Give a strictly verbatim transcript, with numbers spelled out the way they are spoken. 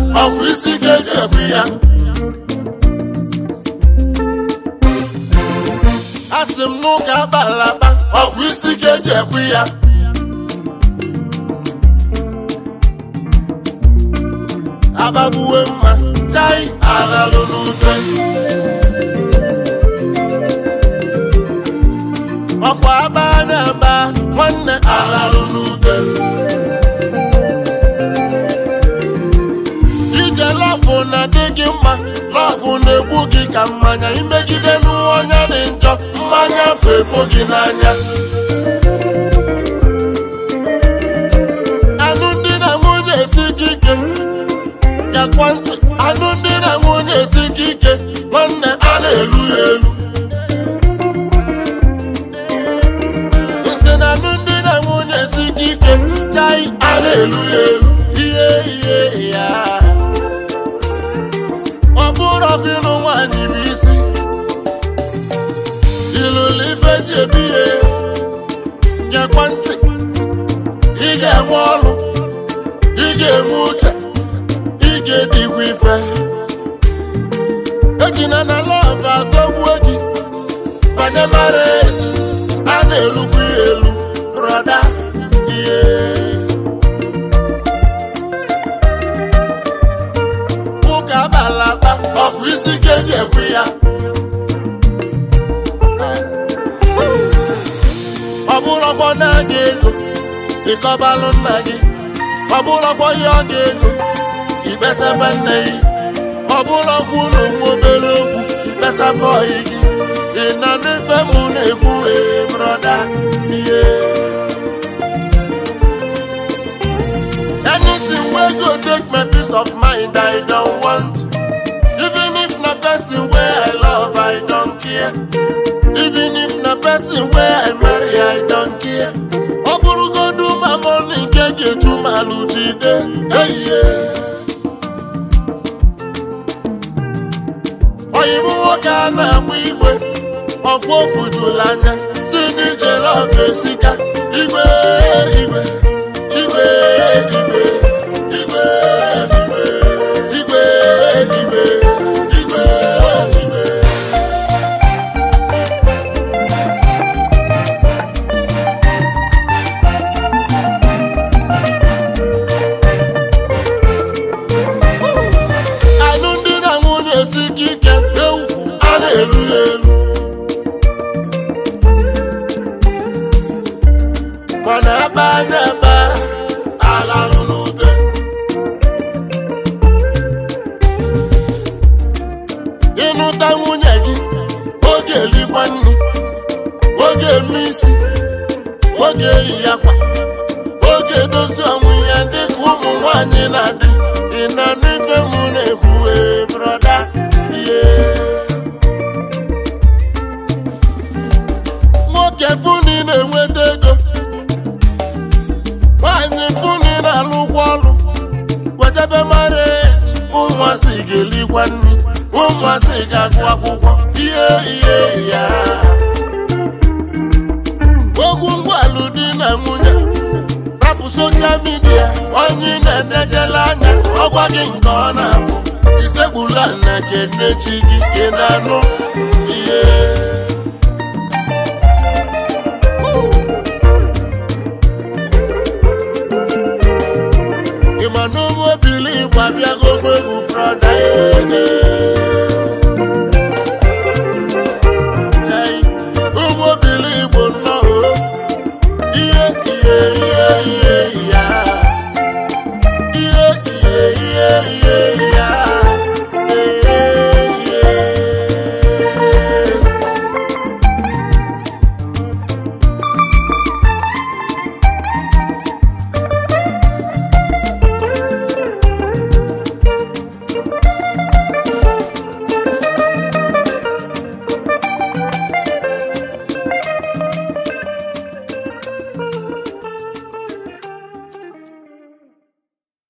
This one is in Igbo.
ọkụ isi ga-eji ekwu ya. Asị m n'ụka akpalakpa ọkụ isi ga-eji ekwu ya. Abagbuwe mma chai alalụ n'ute. Ọkwa aba na-aba nwanne alalụ n'ute. Ije lọfụ na-adị gị mma, lọfụ na-egbu gị ka mmanya. Imegide n'onye dị njọ, mmanya fefo gị n'anya. Anụ ndị na nwunye esi gị ike yakwa ntị. Anụ ndị na nwunye esi gị ike nwanne a na-elu ya elu. Isi na anụ ndị na nwunye esi gị ike chai a na-elu ya elu. Ihe ihe ya ọ bụrụ ọgịnụ nwaanyị bụ isi ilụlụ ife ji ebi ihe. Gekwa ntị, ị ga-enwe ọrụ, ị ga-enwe uche, ị ga-edikwa ife. Ejina na lọv atọgbuo gị banye marriage, a na-elukwa ya elu brọda. Ihe ụka abalakpa ọkụ isi ga-eji ekwu ya. Ọ bụrụkwa na gị ego ịkọbalụ nna gị, ọ bụrụkwa ihe ọ ga-ego ikpesaba nne gị, ọ bụrụkwa ụlọ nwa obere okwu ikpesaba ọyị gị. Ị na n'ife mụ na-ekwu ee brọda. Ihe anything wey go take my peace of mind I don't want. Even if na person wey I love I don't care. Even if na person wey I marry I don't care. Ọ bụrụgodu ma money nke ga-eju malụ jide eyiye. Oyibo nwoke a na-amụ igwe ọkwa ofu jụrụ anya si n'ije lọv esika. Igwe igwe igwe igwe igwe igwe igwe igwe igwe igwe. Anụ ndị na nwunye esi ike ewu a na-elu ya elu. Mana aba na-aba alalụ n'ute. Ịnụta nwunye gị oge elikwa nri, oge eme isi, oge eyi akwa, oge edozi ọnwụ ya dịka ụmụ nwanyị na-adị. Ị na n'ife mụ na-ekwu ee brọda. Ihe nwoke funi na-enweta ego, nwaanyị funi na-alụkwa ọrụ. Wetebe marriage, ụmụasị ga-elikwa nri, ụmụasị ga-agụ akwụkwọ. Ihe ihe ya okwu ngwalụ di na nwunye rapụ soshal midia. Onye na-enejela anya ọgwa gị nke ọ na-afụ isegbula na kenechi gị. Ị na-anụ